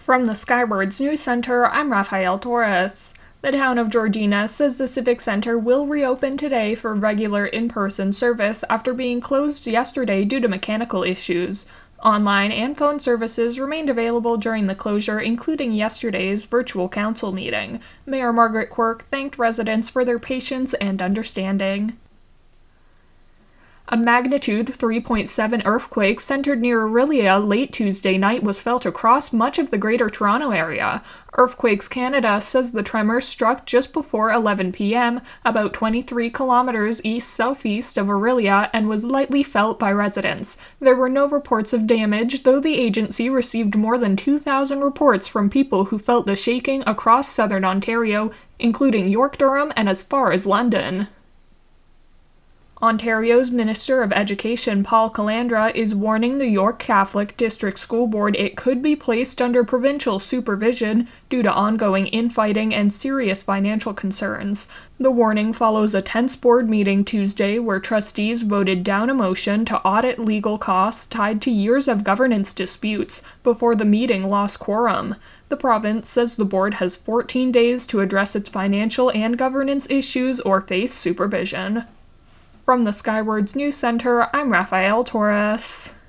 From the Skywards News Center, I'm Rafael Torres. The town of Georgina says the Civic Center will reopen today for regular in-person service after being closed yesterday due to mechanical issues. Online and phone services remained available during the closure, including yesterday's virtual council meeting. Mayor Margaret Quirk thanked residents for their patience and understanding. A magnitude 3.7 earthquake centered near Orillia late Tuesday night was felt across much of the Greater Toronto Area. Earthquakes Canada says the tremor struck just before 11 p.m., about 23 kilometers east-southeast of Orillia, and was lightly felt by residents. There were no reports of damage, though the agency received more than 2,000 reports from people who felt the shaking across southern Ontario, including York Durham and as far as London. Ontario's Minister of Education Paul Calandra is warning the York Catholic District School Board it could be placed under provincial supervision due to ongoing infighting and serious financial concerns. The warning follows a tense board meeting Tuesday where trustees voted down a motion to audit legal costs tied to years of governance disputes before the meeting lost quorum. The province says the board has 14 days to address its financial and governance issues or face supervision. From the Skywards News Center, I'm Rafael Torres.